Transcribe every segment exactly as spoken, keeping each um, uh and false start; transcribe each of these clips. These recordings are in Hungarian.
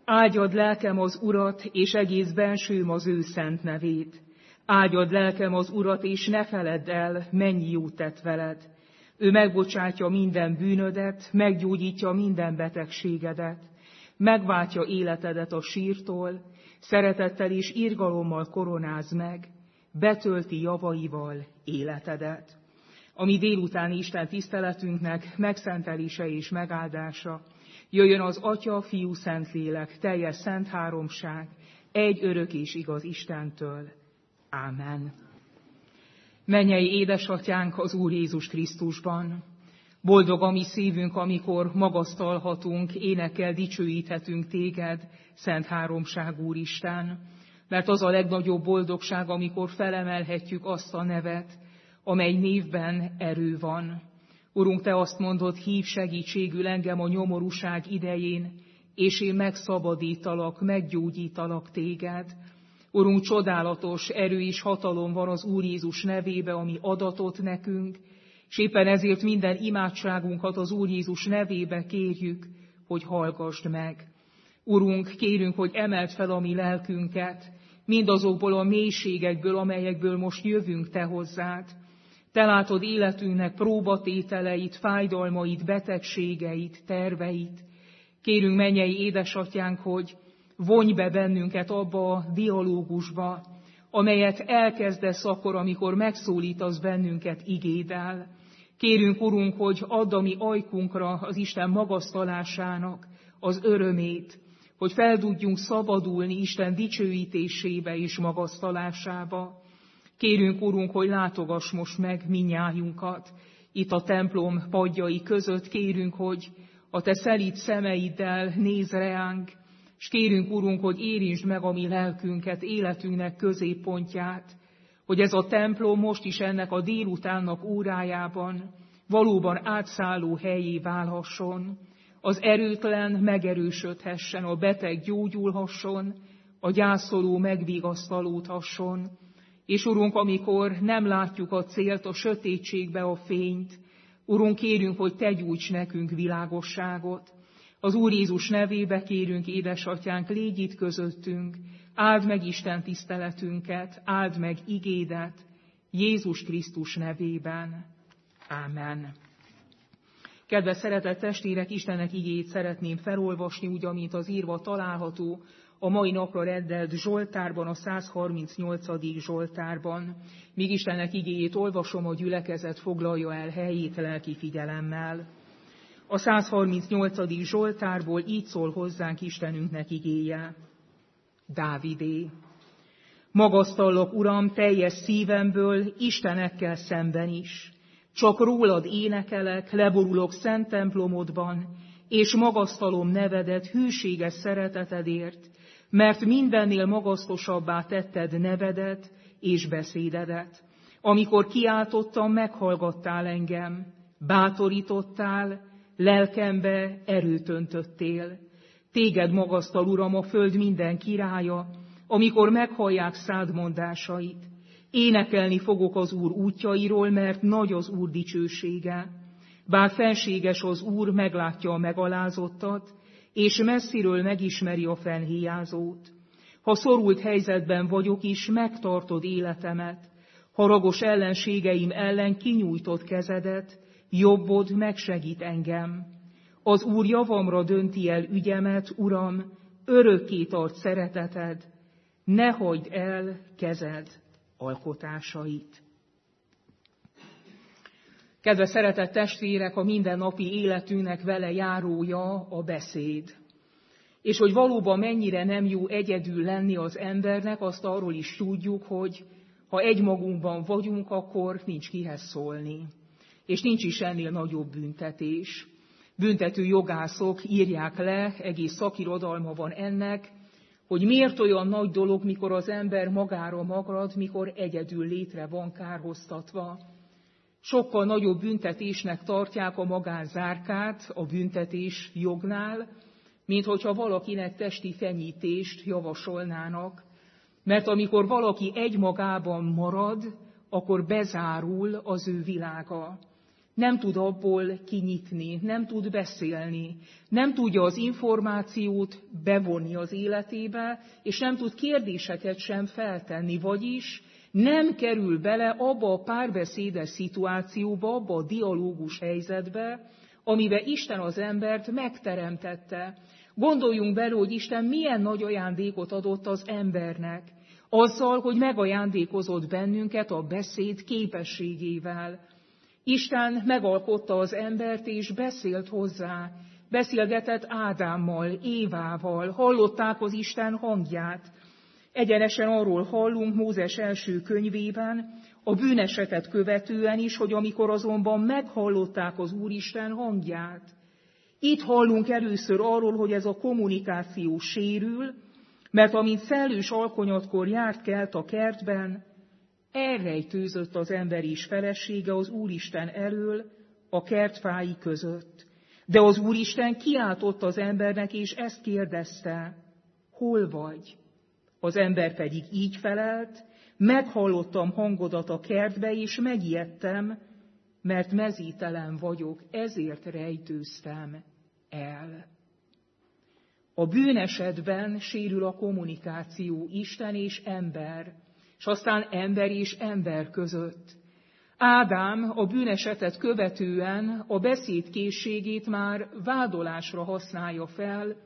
Áldjad lelkem az Urat, és egész bensőm az ő szent nevét. Áldjad lelkem az Urat, és ne feledd el, mennyi jót tett veled. Ő megbocsátja minden bűnödet, meggyógyítja minden betegségedet, megváltja életedet a sírtól, szeretettel és irgalommal koronáz meg, betölti javaival életedet. A mi délutáni Isten tiszteletünknek megszentelése és megáldása jöjjön az Atya, Fiú, Szentlélek, teljes szent háromság, egy örök és igaz Istentől. Ámen. Mennyei édesatyánk az Úr Jézus Krisztusban, boldog a mi szívünk, amikor magasztalhatunk, énekkel dicsőíthetünk téged, szent háromság Úristen, mert az a legnagyobb boldogság, amikor felemelhetjük azt a nevet, amely névben erő van. Urunk, te azt mondod, hív segítségül engem a nyomorúság idején, és én megszabadítalak, meggyógyítalak téged. Urunk, csodálatos erő és hatalom van az Úr Jézus nevébe, ami adatot nekünk, és éppen ezért minden imádságunkat az Úr Jézus nevébe kérjük, hogy hallgassd meg. Urunk, kérünk, hogy emeld fel a mi lelkünket, mindazokból a mélységekből, amelyekből most jövünk te hozzád. Te látod életünknek próbatételeit, fájdalmait, betegségeit, terveit. Kérünk, mennyei édesatyánk, hogy vonj be bennünket abba a dialógusba, amelyet elkezdesz akkor, amikor megszólítasz bennünket igéddel. Kérünk, Urunk, hogy add a mi ajkunkra az Isten magasztalásának az örömét, hogy fel tudjunk szabadulni Isten dicsőítésébe és magasztalásába. Kérünk, Urunk, hogy látogass most meg minnyájunkat itt a templom padjai között. Kérünk, hogy a te szelíd szemeiddel nézz reánk, és kérünk, Urunk, hogy érintsd meg a mi lelkünket, életünknek középpontját, hogy ez a templom most is ennek a délutánnak órájában valóban átszálló helyé válhasson, az erőtlen megerősödhessen, a beteg gyógyulhasson, a gyászoló megvigasztalódhasson. És Urunk, amikor nem látjuk a célt, a sötétségbe a fényt, Urunk, kérünk, hogy te gyújts nekünk világosságot. Az Úr Jézus nevébe kérünk, édesatyánk, légy itt közöttünk, áld meg Isten tiszteletünket, áld meg igédet, Jézus Krisztus nevében. Ámen. Kedves szeretett testvérek, Istennek igéjét szeretném felolvasni, úgy, amint az írva található a mai napra rendelt Zsoltárban, a száz harmincnyolcadik Zsoltárban. Míg Istennek igéjét olvasom, a gyülekezet foglalja el helyét lelki figyelemmel. A száz harmincnyolcadik Zsoltárból így szól hozzánk Istenünknek igéje. Dávidé. Magasztallak, Uram, teljes szívemből, Istenekkel szemben is. Csak rólad énekelek, leborulok szent templomodban, és magasztalom nevedet hűséges szeretetedért, mert mindennél magasztosabbá tetted nevedet és beszédedet. Amikor kiáltottam, meghallgattál engem, bátorítottál, lelkembe erőt öntöttél. Téged magasztal, Uram, a föld minden királya, amikor meghallják szád mondásait. Énekelni fogok az Úr útjairól, mert nagy az Úr dicsősége. Bár fenséges az Úr, meglátja a megalázottat, és messziről megismeri a fennhéjázót. Ha szorult helyzetben vagyok is, megtartod életemet. Haragos ellenségeim ellen kinyújtott kezedet, jobbod megsegít engem. Az Úr javamra dönti el ügyemet, Uram, örökké tart szereteted, ne hagyd el kezed alkotásait. Kedves szeretett testvérek, a mindennapi életünknek vele járója a beszéd. És hogy valóban mennyire nem jó egyedül lenni az embernek, azt arról is tudjuk, hogy ha egymagunkban vagyunk, akkor nincs kihez szólni. És nincs is ennél nagyobb büntetés. Büntető jogászok írják le, egész szakirodalma van ennek, hogy miért olyan nagy dolog, mikor az ember magára marad, mikor egyedül létre van kárhoztatva. Sokkal nagyobb büntetésnek tartják a magánzárkát a büntetés jognál, mint hogyha valakinek testi fenyítést javasolnának. Mert amikor valaki egymagában marad, akkor bezárul az ő világa. nem tud abból kinyitni, nem tud beszélni, nem tudja az információt bevonni az életébe, és nem tud kérdéseket sem feltenni, vagyis nem kerül bele abba a párbeszédes szituációba, abba a dialógus helyzetbe, amiben Isten az embert megteremtette. Gondoljunk bele, hogy Isten milyen nagy ajándékot adott az embernek, azzal, hogy megajándékozott bennünket a beszéd képességével. Isten megalkotta az embert, és beszélt hozzá. Beszélgetett Ádámmal, Évával, hallották az Isten hangját. Egyenesen arról hallunk Mózes első könyvében, a bűnesetet követően is, hogy amikor azonban meghallották az Úristen hangját. Itt hallunk először arról, hogy ez a kommunikáció sérül, mert amint szellős alkonyatkor járt kelt a kertben, elrejtőzött az ember és felesége az Úristen elől a kertfái között. De az Úristen kiáltott az embernek, és ezt kérdezte, hol vagy? Az ember pedig így felelt, meghallottam hangodat a kertbe, és megijedtem, mert mezítelen vagyok, ezért rejtőztem el. A bűnesetben sérül a kommunikáció Isten és ember, és aztán ember és ember között. Ádám a bűnesetet követően a beszédkészségét már vádolásra használja fel.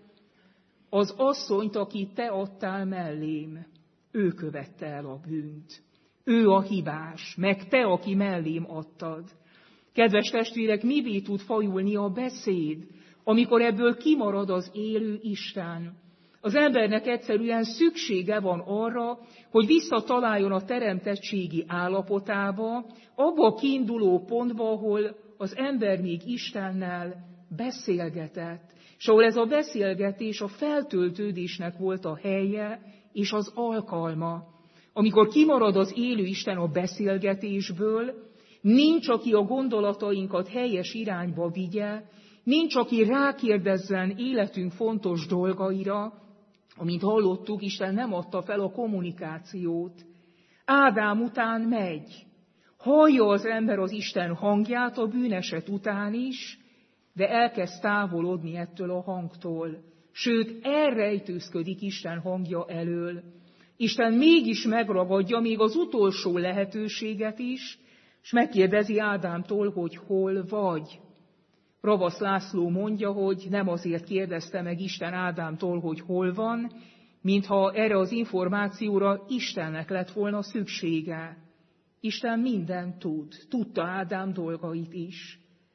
Az asszonyt, akit te adtál mellém, ő követte el a bűnt. Ő a hibás, meg te, aki mellém adtad. Kedves testvérek, mivé tud fajulni a beszéd, amikor ebből kimarad az élő Isten? Az embernek egyszerűen szüksége van arra, hogy visszataláljon a teremtettségi állapotába, abba a kiinduló pontba, ahol az ember még Istennel beszélgetett, és ahol ez a beszélgetés a feltöltődésnek volt a helye és az alkalma. Amikor kimarad az élő Isten a beszélgetésből, nincs, aki a gondolatainkat helyes irányba vigye, nincs, aki rákérdezzen életünk fontos dolgaira. Amint hallottuk, Isten nem adta fel a kommunikációt. Ádám után megy. Hallja az ember az Isten hangját a bűneset után is, de elkezd távolodni ettől a hangtól. Sőt, elrejtőzködik Isten hangja elől. Isten mégis megragadja még az utolsó lehetőséget is, és megkérdezi Ádámtól, hogy hol vagy. Ravasz László mondja, hogy nem azért kérdezte meg Isten Ádámtól, hogy hol van, mintha erre az információra Istennek lett volna szüksége. Isten mindent tud, tudta Ádám dolgait is.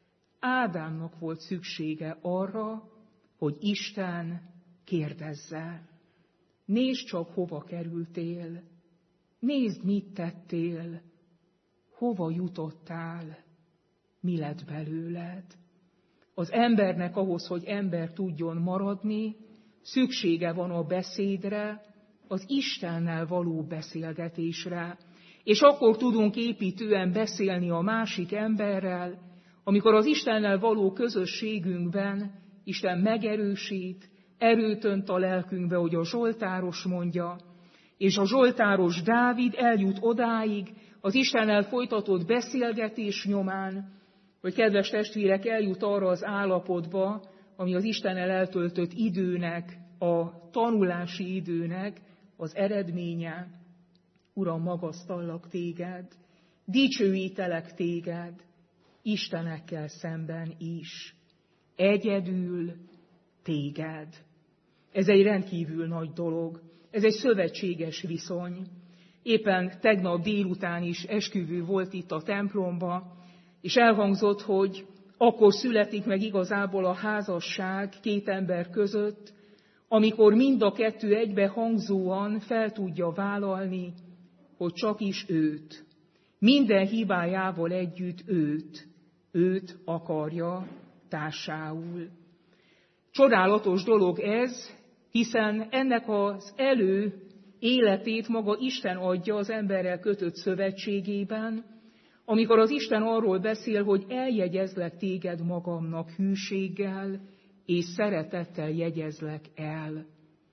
Ádámnak volt szüksége arra, hogy Isten kérdezze. Nézd csak, hova kerültél, nézd, mit tettél, hova jutottál, mi lett belőled. Az embernek ahhoz, hogy ember tudjon maradni, szüksége van a beszédre, az Istennel való beszélgetésre. És akkor tudunk építően beszélni a másik emberrel, amikor az Istennel való közösségünkben Isten megerősít, erőt önt a lelkünkbe, hogy a zsoltáros mondja, és a zsoltáros Dávid eljut odáig az Istennel folytatott beszélgetés nyomán, hogy kedves testvérek, eljut arra az állapotba, ami az Istennel eltöltött időnek, a tanulási időnek az eredménye. Uram, magasztallak téged, dicsőítelek téged, istenekkel szemben is, egyedül téged. Ez egy rendkívül nagy dolog, ez egy szövetséges viszony. Éppen tegnap délután is esküvő volt itt a templomba, és elhangzott, hogy akkor születik meg igazából a házasság két ember között, amikor mind a kettő egybe hangzóan fel tudja vállalni, hogy csak is őt, minden hibájával együtt őt, őt akarja társául. Csodálatos dolog ez, hiszen ennek az elő életét maga Isten adja az emberrel kötött szövetségében, amikor az Isten arról beszél, hogy eljegyezlek téged magamnak hűséggel, és szeretettel jegyezlek el.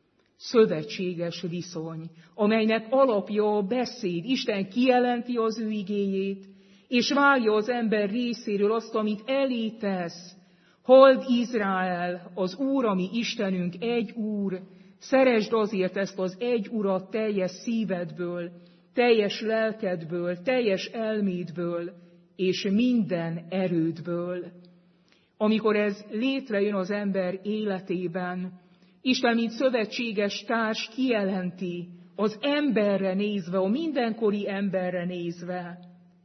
Szövetséges viszony, amelynek alapja a beszéd. Isten kijelenti az ő igéjét, és várja az ember részéről azt, amit elé tesz. Halld Izrael, az Úr, ami Istenünk, egy Úr, szeresd azért ezt az egy Urat teljes szívedből, teljes lelkedből, teljes elmédből, és minden erődből. Amikor ez létrejön az ember életében, Isten, mint szövetséges társ kijelenti az emberre nézve, a mindenkori emberre nézve,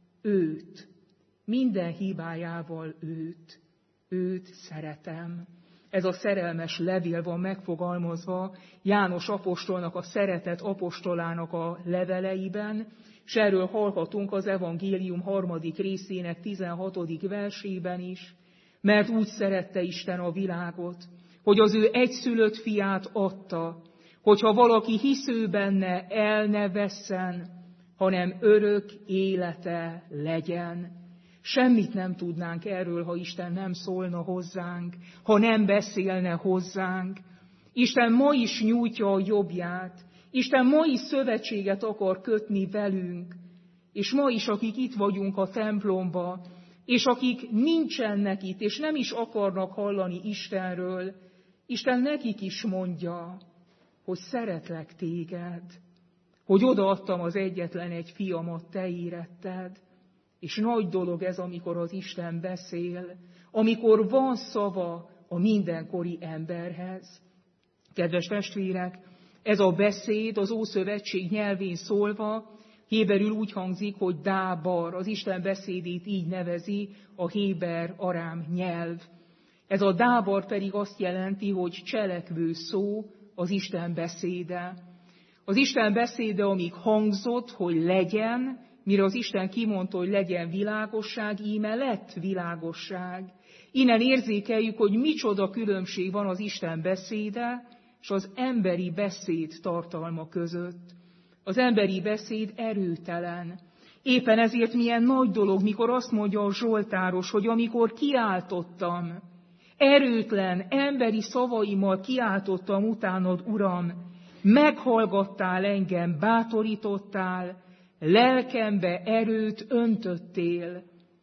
őt, minden hibájával őt, őt szeretem. Ez a szerelmes levél van megfogalmazva János apostolnak, a szeretett apostolának a leveleiben, és erről hallhatunk az evangélium harmadik részének tizenhatodik versében is, mert úgy szerette Isten a világot, hogy az ő egyszülött fiát adta, hogyha valaki hisz ő benne, el ne vesszen, hanem örök élete legyen. Semmit nem tudnánk erről, ha Isten nem szólna hozzánk, ha nem beszélne hozzánk. Isten ma is nyújtja a jobbját, Isten ma is szövetséget akar kötni velünk, és ma is, akik itt vagyunk a templomba, és akik nincsenek itt, és nem is akarnak hallani Istenről, Isten nekik is mondja, hogy szeretlek téged, hogy odaadtam az egyetlen egy fiamat, te éretted. És nagy dolog ez, amikor az Isten beszél, amikor van szava a mindenkori emberhez. Kedves testvérek, ez a beszéd az Ószövetség nyelvén szólva, héberül úgy hangzik, hogy dábar, az Isten beszédét így nevezi a héber arám nyelv. Ez a dábar pedig azt jelenti, hogy cselekvő szó, az Isten beszéde. Az Isten beszéde, amíg hangzott, hogy legyen, mire az Isten kimondta, hogy legyen világosság, íme lett világosság. Innen érzékeljük, hogy micsoda különbség van az Isten beszéde és az emberi beszéd tartalma között. Az emberi beszéd erőtelen. Éppen ezért milyen nagy dolog, mikor azt mondja a zsoltáros, hogy amikor kiáltottam, erőtlen, emberi szavaimmal kiáltottam utánad, Uram, meghallgattál engem, bátorítottál, lelkembe erőt öntöttél.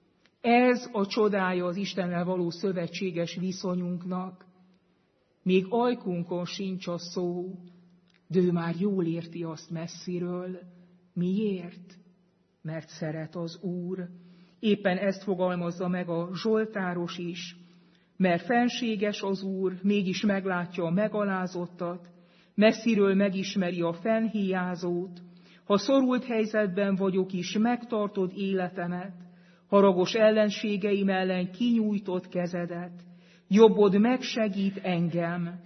Ez a csodája az Istennel való szövetséges viszonyunknak. Még ajkunkon sincs a szó, de ő már jól érti azt messziről. Miért? Mert szeret az Úr. Éppen ezt fogalmazza meg a zsoltáros is, mert fenséges az Úr, mégis meglátja a megalázottat, messziről megismeri a fennhiányzót. Ha szorult helyzetben vagyok is, megtartod életemet, haragos ellenségeim ellen kinyújtott kezedet, jobbod megsegít engem,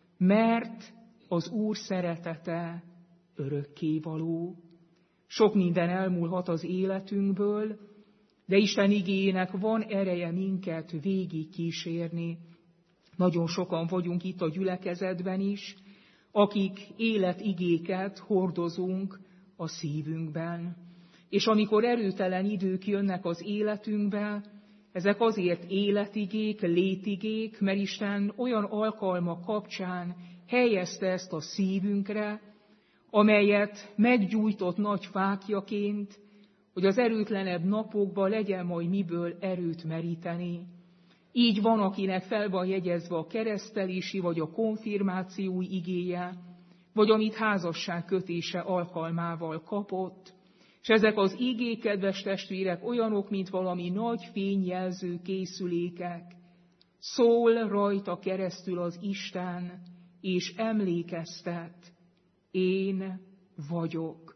mert az Úr szeretete örökkévaló. Sok minden elmúlhat az életünkből, de Isten igéjének van ereje minket végig kísérni. Nagyon sokan vagyunk itt a gyülekezetben is, akik életigéket hordozunk a szívünkben. És amikor erőtelen idők jönnek az életünkbe, ezek azért életigék, létigék, mert Isten olyan alkalmak kapcsán helyezte ezt a szívünkre, amelyet meggyújtott nagy fáklyaként, hogy az erőtlenebb napokban legyen majd miből erőt meríteni. Így van, akinek fel van jegyezve a keresztelési vagy a konfirmáció igéje, vagy amit házasságkötése alkalmával kapott. És ezek az igék, kedves testvérek, olyanok, mint valami nagy fényjelző készülékek. Szól rajta keresztül az Isten, és emlékeztet, én vagyok.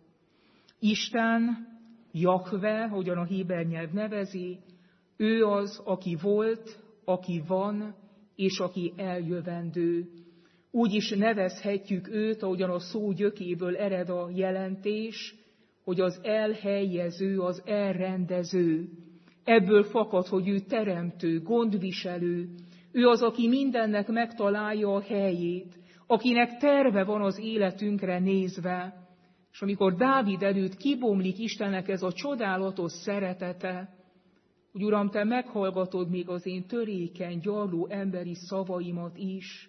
Isten, Jahve, hogyan a héber nyelv nevezi, ő az, aki volt, aki van, és aki eljövendő. Úgy is nevezhetjük őt, ahogyan a szó gyökéből ered a jelentés, hogy az elhelyező, az elrendező. Ebből fakad, hogy ő teremtő, gondviselő. Ő az, aki mindennek megtalálja a helyét, akinek terve van az életünkre nézve. És amikor Dávid előtt kibomlik Istennek ez a csodálatos szeretete, hogy Uram, te meghallgatod még az én törékeny, gyarló emberi szavaimat is,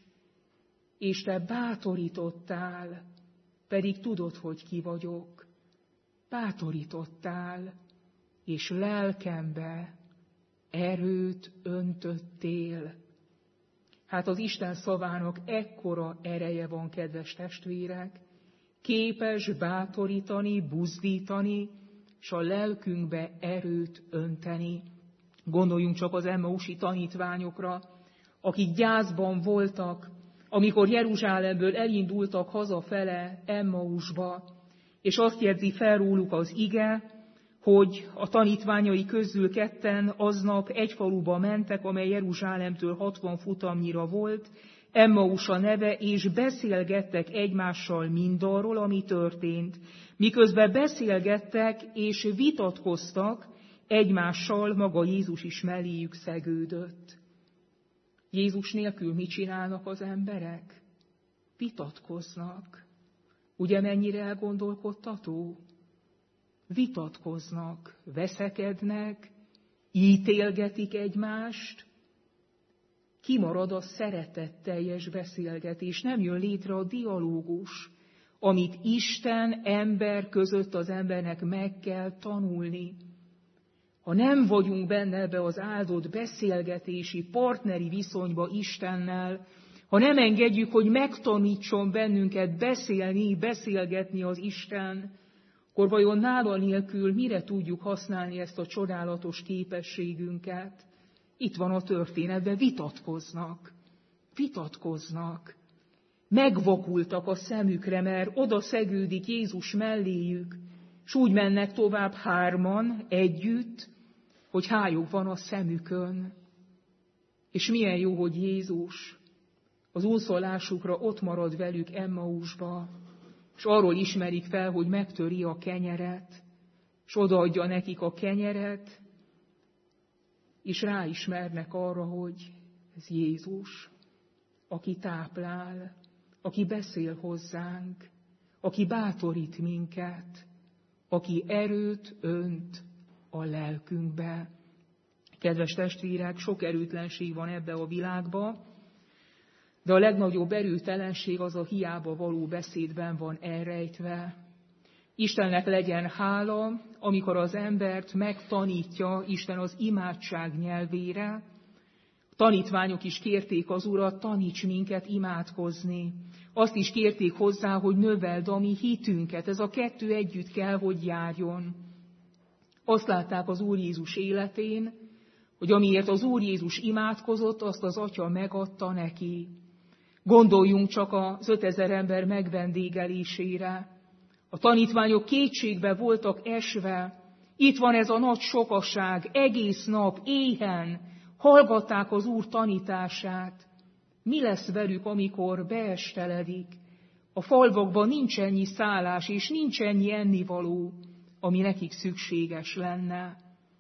és te bátorítottál, pedig tudod, hogy ki vagyok. Bátorítottál, és lelkembe erőt öntöttél. Hát az Isten szavának ekkora ereje van, kedves testvérek, képes bátorítani, buzdítani, és a lelkünkbe erőt önteni. Gondoljunk csak az emmausi tanítványokra, akik gyászban voltak, amikor Jeruzsálemből elindultak hazafele Emmausba, és azt jegyzi fel róluk az ige, hogy a tanítványai közül ketten aznap egy faluba mentek, amely Jeruzsálemtől hatvan futamnyira volt, Emmaus a neve, és beszélgettek egymással mindarról, ami történt. Miközben beszélgettek és vitatkoztak, egymással maga Jézus is melléjük szegődött. Jézus nélkül mit csinálnak az emberek? Vitatkoznak. Ugye mennyire elgondolkodtató? Vitatkoznak, veszekednek, ítélgetik egymást. Kimarad a szeretetteljes beszélgetés, nem jön létre a dialógus, amit Isten ember között az embernek meg kell tanulni. Ha nem vagyunk benne ebbe az áldott beszélgetési, partneri viszonyba Istennel, ha nem engedjük, hogy megtanítson bennünket beszélni, beszélgetni az Isten, akkor vajon nála nélkül mire tudjuk használni ezt a csodálatos képességünket? Itt van a történetben, vitatkoznak, vitatkoznak. Megvakultak a szemükre, mert oda szegődik Jézus melléjük, és úgy mennek tovább hárman együtt, hogy hályog van a szemükön. És milyen jó, hogy Jézus az úszolásukra ott marad velük Emmausba, és arról ismerik fel, hogy megtöri a kenyeret, és odaadja nekik a kenyeret, és ráismernek arra, hogy ez Jézus, aki táplál, aki beszél hozzánk, aki bátorít minket, aki erőt önt a lelkünkbe. Kedves testvérek, sok erőtlenség van ebbe a világba, de a legnagyobb erőtelenség az a hiába való beszédben van elrejtve. Istennek legyen hála, amikor az embert megtanítja Isten az imádság nyelvére. A tanítványok is kérték az Urat, taníts minket imádkozni. Azt is kérték hozzá, hogy növeld a mi hitünket. Ez a kettő együtt kell, hogy járjon. Azt látták az Úr Jézus életén, hogy amiért az Úr Jézus imádkozott, azt az Atya megadta neki. Gondoljunk csak az ötezer ember megvendégelésére. A tanítványok kétségbe voltak esve. Itt van ez a nagy sokaság, egész nap, éhen, hallgatták az Úr tanítását. Mi lesz velük, amikor beesteledik? A falvakban nincs ennyi szállás, és nincs ennyi ennivaló, ami nekik szükséges lenne.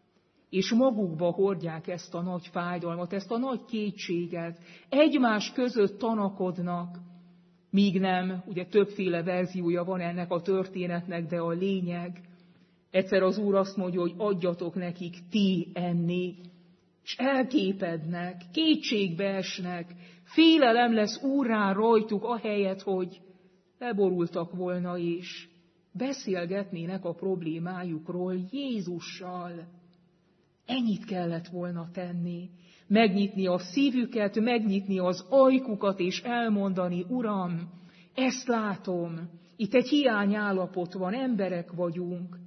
És magukba hordják ezt a nagy fájdalmat, ezt a nagy kétséget. Egymás között tanakodnak, míg nem, ugye többféle verziója van ennek a történetnek, de a lényeg. Egyszer az Úr azt mondja, hogy adjatok nekik ti enni, és elképednek, kétségbe esnek, félelem lesz úrrá rajtuk, ahelyett, hogy leborultak volna és beszélgetnének a problémájukról Jézussal. Ennyit kellett volna tenni, megnyitni a szívüket, megnyitni az ajkukat, és elmondani, Uram, ezt látom, itt egy hiányállapot van, emberek vagyunk,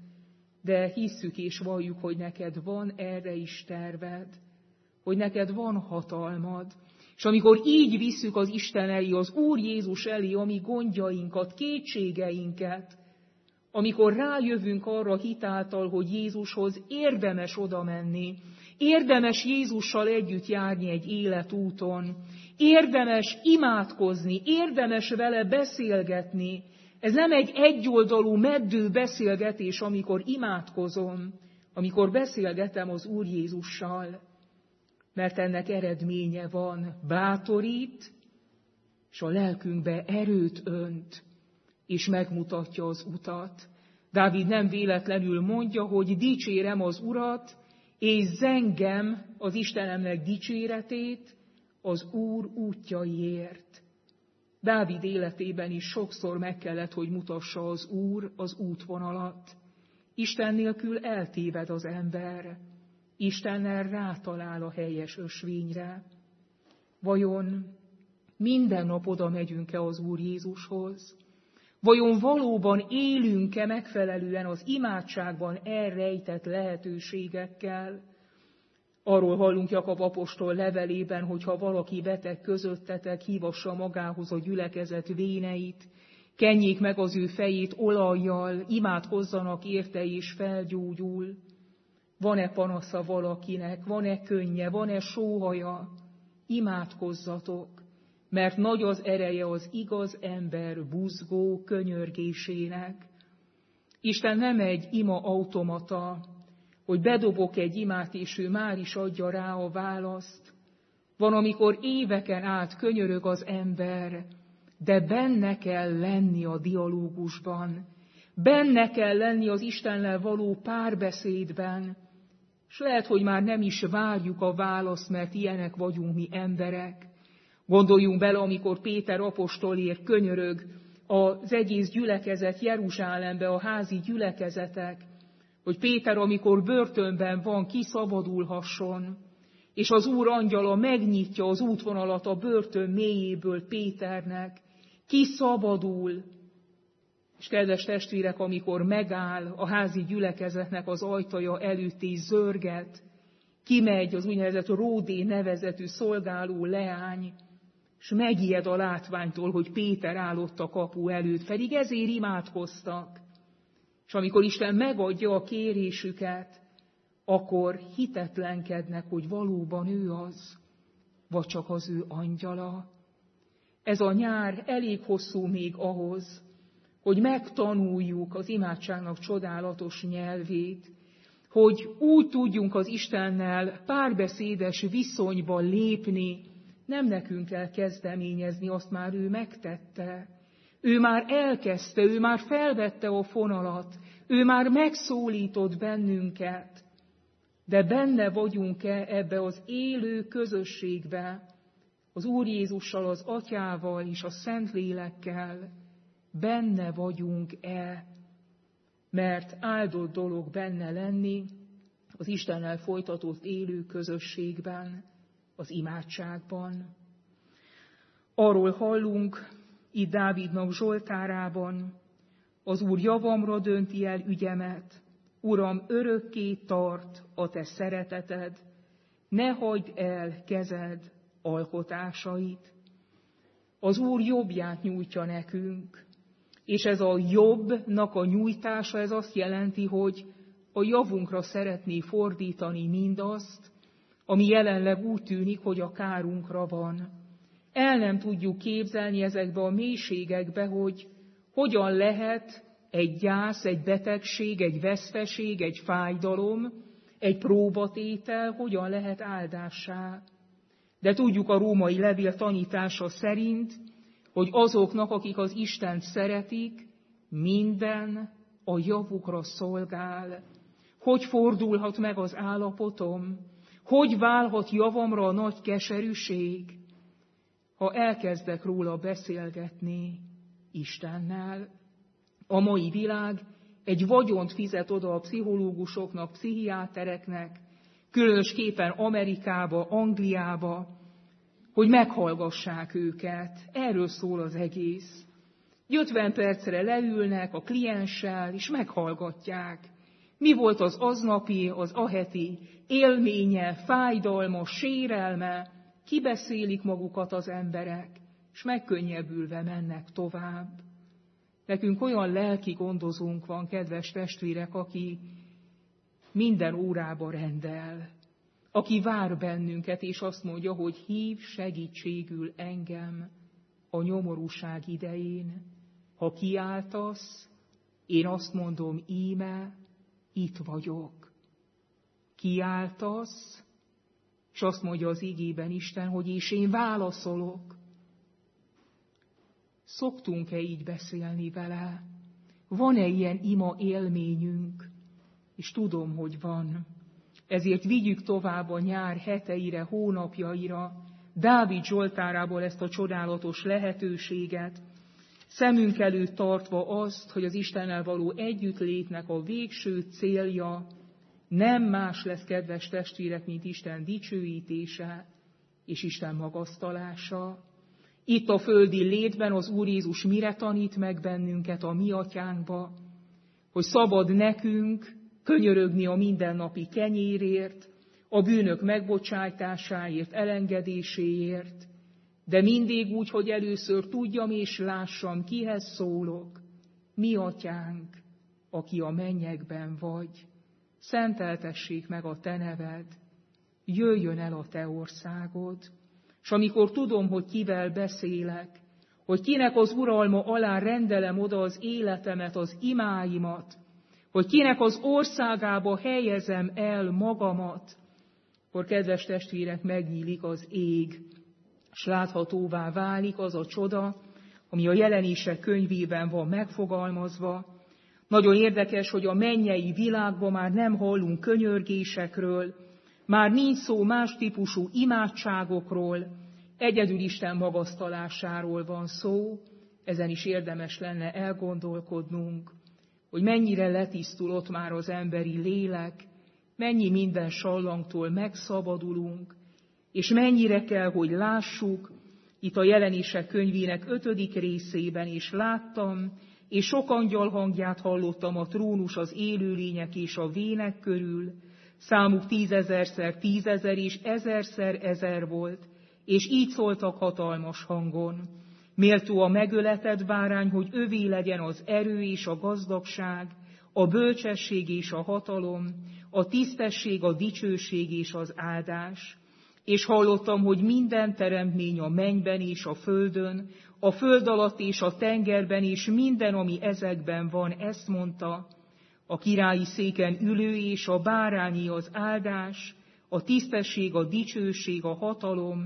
de hisszük és valljuk, hogy neked van erre is terved, hogy neked van hatalmad. És amikor így visszük az Isten elé, az Úr Jézus elé a mi gondjainkat, kétségeinket, amikor rájövünk arra hitáltal, hogy Jézushoz érdemes oda menni, érdemes Jézussal együtt járni egy életúton, érdemes imádkozni, érdemes vele beszélgetni. Ez nem egy egyoldalú, meddő beszélgetés, amikor imádkozom, amikor beszélgetem az Úr Jézussal, mert ennek eredménye van, bátorít, és a lelkünkbe erőt önt, és megmutatja az utat. Dávid nem véletlenül mondja, hogy dicsérem az Urat, és zengem az Istenemnek dicséretét az Úr útjaiért. Dávid életében is sokszor meg kellett, hogy mutassa az Úr az útvonalat. Isten nélkül eltéved az ember. Istennel rátalál a helyes ösvényre. Vajon minden nap oda megyünk-e az Úr Jézushoz? Vajon valóban élünk-e megfelelően az imádságban elrejtett lehetőségekkel? Arról hallunk Jakab apostol levelében, hogy ha valaki beteg közöttetek, hívassa magához a gyülekezet véneit, kenjék meg az ő fejét olajjal, imádkozzanak érte és felgyógyul. Van-e panasza valakinek, van-e könnye, van-e sóhaja? Imádkozzatok, mert nagy az ereje az igaz ember buzgó könyörgésének. Isten nem egy ima automata, hogy bedobok egy imát, és ő már is adja rá a választ. Van, amikor éveken át könyörög az ember, de benne kell lenni a dialógusban, benne kell lenni az Istennel való párbeszédben, és lehet, hogy már nem is várjuk a választ, mert ilyenek vagyunk mi emberek. Gondoljunk bele, amikor Péter apostolért könyörög az egész gyülekezet Jeruzsálembe, a házi gyülekezetek, hogy Péter, amikor börtönben van, kiszabadulhasson, és az Úr angyala megnyitja az útvonalat a börtön mélyéből Péternek, kiszabadul. És kedves testvérek, amikor megáll a házi gyülekezetnek az ajtaja előtt és zörget, kimegy az úgynevezett Ródé nevezetű szolgáló leány, és megijed a látványtól, hogy Péter állott a kapu előtt, pedig ezért imádkoztak. És amikor Isten megadja a kérésüket, akkor hitetlenkednek, hogy valóban ő az, vagy csak az ő angyala. Ez a nyár elég hosszú még ahhoz, hogy megtanuljuk az imádságnak csodálatos nyelvét, hogy úgy tudjunk az Istennel párbeszédes viszonyba lépni, nem nekünk kell kezdeményezni, azt már ő megtette. Ő már elkezdte, ő már felvette a fonalat, ő már megszólított bennünket, de benne vagyunk-e ebbe az élő közösségbe, az Úr Jézussal, az Atyával és a Szentlélekkel, benne vagyunk-e, mert áldott dolog benne lenni az Istennel folytatott élő közösségben, az imádságban. Arról hallunk itt Dávidnak Zsoltárában, az Úr javamra dönti el ügyemet, Uram, örökké tart a te szereteted, ne hagyd el kezed alkotásait. Az Úr jobbját nyújtja nekünk, és ez a jobbnak a nyújtása, ez azt jelenti, hogy a javunkra szeretné fordítani mindazt, ami jelenleg úgy tűnik, hogy a kárunkra van. El nem tudjuk képzelni ezekbe a mélységekbe, hogy hogyan lehet egy gyász, egy betegség, egy veszteség, egy fájdalom, egy próbatétel, hogyan lehet áldássá. De tudjuk a római levél tanítása szerint, hogy azoknak, akik az Istent szeretik, minden a javukra szolgál. Hogy fordulhat meg az állapotom? Hogy válhat javamra a nagy keserűség, ha elkezdek róla beszélgetni Istennel? A mai világ egy vagyont fizet oda a pszichológusoknak, pszichiátereknek, különösképpen Amerikába, Angliába, hogy meghallgassák őket. Erről szól az egész. ötven percre leülnek a klienssel, és meghallgatják. Mi volt az aznapi, az aheti élménye, fájdalma, sérelme, kibeszélik magukat az emberek, és megkönnyebbülve mennek tovább. Nekünk olyan lelki gondozónk van, kedves testvérek, aki minden órába rendel, aki vár bennünket, és azt mondja, hogy hív segítségül engem a nyomorúság idején. Ha kiáltasz, én azt mondom, íme, itt vagyok. Kiáltasz, és azt mondja az igében Isten, hogy és én válaszolok. Szoktunk-e így beszélni vele? Van-e ilyen ima élményünk? És tudom, hogy van. Ezért vigyük tovább a nyár heteire, hónapjaira, Dávid Zsoltárából ezt a csodálatos lehetőséget, szemünk előtt tartva azt, hogy az Istennel való együttlétnek a végső célja nem más lesz, kedves testvérek, mint Isten dicsőítése és Isten magasztalása. Itt a földi létben az Úr Jézus mire tanít meg bennünket a mi atyánkba, hogy szabad nekünk könyörögni a mindennapi kenyérért, a bűnök megbocsájtásáért, elengedéséért, de mindig úgy, hogy először tudjam és lássam, kihez szólok, mi atyánk, aki a mennyekben vagy. Szenteltessék meg a te neved, jöjjön el a te országod. És amikor tudom, hogy kivel beszélek, hogy kinek az uralma alá rendelem oda az életemet, az imáimat, hogy kinek az országába helyezem el magamat, akkor, kedves testvérek, megnyílik az ég, és láthatóvá válik az a csoda, ami a Jelenések könyvében van megfogalmazva. Nagyon érdekes, hogy a mennyei világban már nem hallunk könyörgésekről, már nincs szó más típusú imádságokról, egyedül Isten magasztalásáról van szó, ezen is érdemes lenne elgondolkodnunk, hogy mennyire letisztulott már az emberi lélek, mennyi minden sallangtól megszabadulunk, és mennyire kell, hogy lássuk, itt a Jelenések könyvének ötödik részében is láttam, és sok angyal hangját hallottam a trónus, az élőlények és a vének körül, számuk tízezerszer tízezer és ezerszer ezer volt, és így szóltak hatalmas hangon: méltó a megöletett bárány, hogy övé legyen az erő és a gazdagság, a bölcsesség és a hatalom, a tisztesség, a dicsőség és az áldás. És hallottam, hogy minden teremtmény a mennyben és a földön, a föld alatt és a tengerben, és minden, ami ezekben van, ezt mondta: a királyi széken ülő és a bárányi az áldás, a tisztesség, a dicsőség, a hatalom,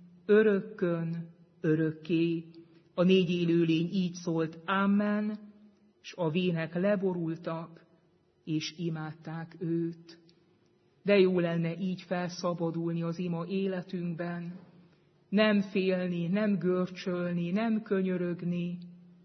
örökkön, örökké. A négy élőlény így szólt: Amen, és a vének leborultak, és imádták őt. De jó lenne így felszabadulni az ima életünkben, nem félni, nem görcsölni, nem könyörögni.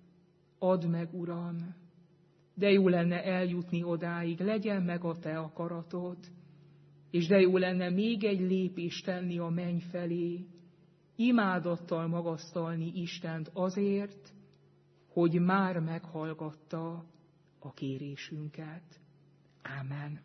Add meg, Uram! De jó lenne eljutni odáig, legyen meg a te akaratod, és de jó lenne még egy lépést tenni a menny felé, imádattal magasztalni Istent azért, hogy már meghallgatta a kérésünket. Ámen.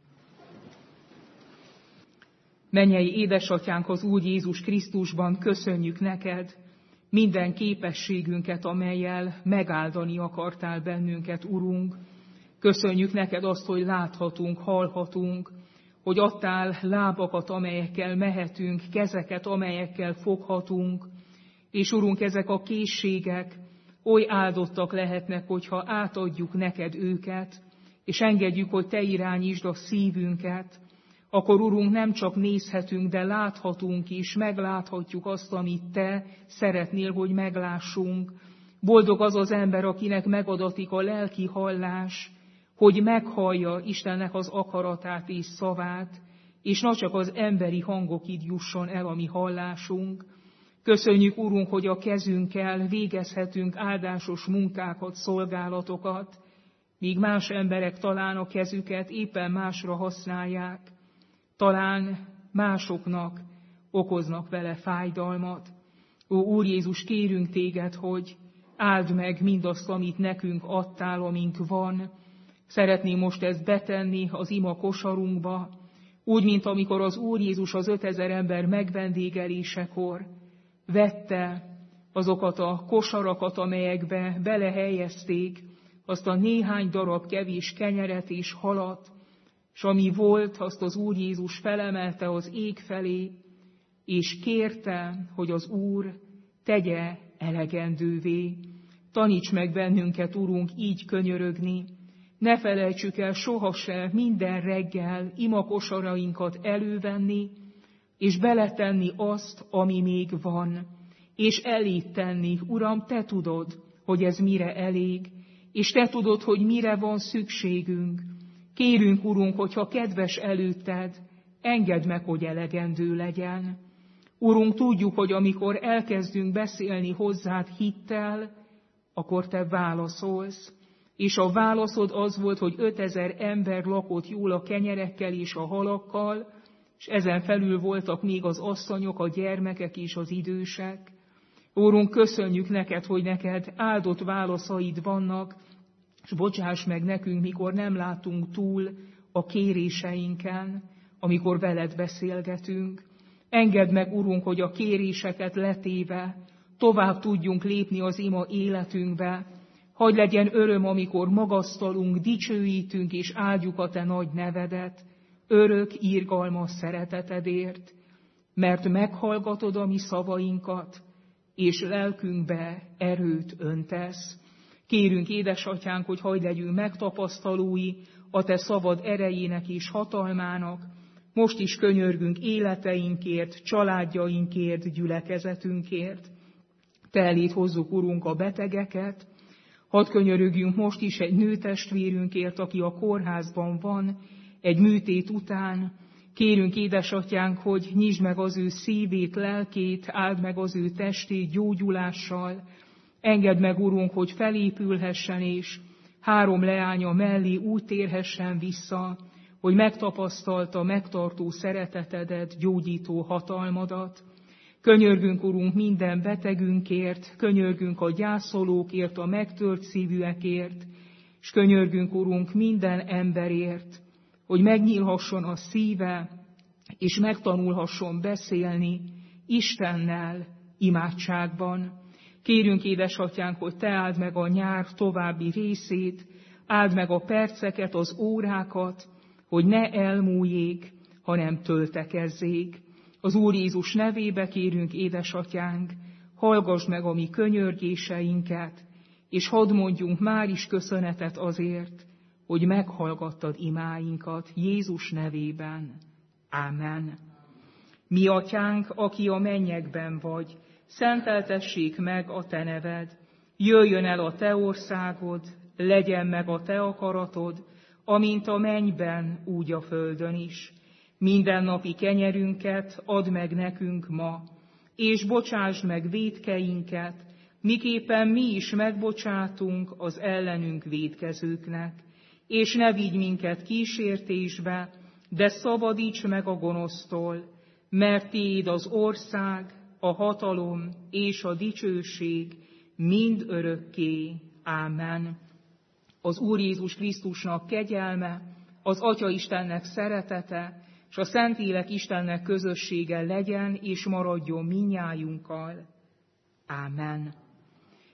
Mennyei édesatyánk, az Úr Jézus Krisztusban, köszönjük neked minden képességünket, amellyel megáldani akartál bennünket, Urunk. Köszönjük neked azt, hogy láthatunk, hallhatunk, hogy adtál lábakat, amelyekkel mehetünk, kezeket, amelyekkel foghatunk, és Urunk, ezek a készségek oly áldottak lehetnek, hogyha átadjuk neked őket, és engedjük, hogy te irányítsd a szívünket, akkor, Urunk, nem csak nézhetünk, de láthatunk is, megláthatjuk azt, amit te szeretnél, hogy meglássunk. Boldog az az ember, akinek megadatik a lelki hallás, hogy meghallja Istennek az akaratát és szavát, és ne csak az emberi hangokig jusson el a mi hallásunk. Köszönjük, Urunk, hogy a kezünkkel végezhetünk áldásos munkákat, szolgálatokat, míg más emberek talán a kezüket éppen másra használják, talán másoknak okoznak vele fájdalmat. Ó, Úr Jézus, kérünk téged, hogy áld meg mindazt, amit nekünk adtál, amink van. Szeretném most ezt betenni az ima kosarunkba, úgy, mint amikor az Úr Jézus az ötezer ember megvendégelésekor vette azokat a kosarakat, amelyekbe belehelyezték azt a néhány darab kevés kenyeret és halat, és ami volt, azt az Úr Jézus felemelte az ég felé, és kérte, hogy az Úr tegye elegendővé. Taníts meg bennünket, Urunk, így könyörögni. Ne felejtsük el sohasem minden reggel imakosarainkat elővenni, és beletenni azt, ami még van, és elét tenni. Uram, te tudod, hogy ez mire elég, és te tudod, hogy mire van szükségünk. Kérünk, Urunk, hogyha kedves előtted, engedd meg, hogy elegendő legyen. Urunk, tudjuk, hogy amikor elkezdünk beszélni hozzád hittel, akkor te válaszolsz. És a válaszod az volt, hogy ötezer ember lakott jól a kenyerekkel és a halakkal, és ezen felül voltak még az asszonyok, a gyermekek és az idősek. Úrunk, köszönjük neked, hogy neked áldott válaszaid vannak, és bocsáss meg nekünk, mikor nem látunk túl a kéréseinken, amikor veled beszélgetünk. Engedd meg, Urunk, hogy a kéréseket letéve tovább tudjunk lépni az ima életünkbe. Hadd legyen öröm, amikor magasztalunk, dicsőítünk és áldjuk a te nagy nevedet, örök, irgalmas szeretetedért, mert meghallgatod a mi szavainkat, és lelkünkbe erőt öntesz. Kérünk, édesatyánk, hogy hadd legyünk megtapasztalói a te szavad erejének és hatalmának. Most is könyörgünk életeinkért, családjainkért, gyülekezetünkért. Te eléd hozzuk, Urunk, a betegeket. Hadd könyörögjünk most is egy nőtestvérünkért, aki a kórházban van, egy műtét után. Kérünk, édesatyánk, hogy nyisd meg az ő szívét, lelkét, áld meg az ő testét gyógyulással. Engedd meg, Urunk, hogy felépülhessen, és három leánya mellé úgy térhessen vissza, hogy megtapasztalta megtartó szeretetedet, gyógyító hatalmadat. Könyörgünk, Urunk, minden betegünkért, könyörgünk a gyászolókért, a megtört szívűekért, és könyörgünk, Urunk, minden emberért, hogy megnyílhasson a szíve, és megtanulhasson beszélni Istennel imádságban. Kérünk, édesatyánk, hogy te áld meg a nyár további részét, áld meg a perceket, az órákat, hogy ne elmúljék, hanem töltekezzék. Az Úr Jézus nevébe kérünk, édesatyánk, hallgass meg a mi könyörgéseinket, és hadd mondjunk már is köszönetet azért, hogy meghallgattad imáinkat Jézus nevében. Ámen. Mi atyánk, aki a mennyekben vagy, szenteltessék meg a te neved, jöjjön el a te országod, legyen meg a te akaratod, amint a mennyben, úgy a földön is. Mindennapi kenyerünket add meg nekünk ma, és bocsásd meg vétkeinket, miképpen mi is megbocsátunk az ellenünk vétkezőknek. És ne vigy minket kísértésbe, de szabadíts meg a gonosztól, mert tiéd az ország, a hatalom és a dicsőség mind örökké. Ámen. Az Úr Jézus Krisztusnak kegyelme, az Atya Istennek szeretete, és a Szentlélek Istennek közössége legyen és maradjon mindnyájunkkal. Ámen.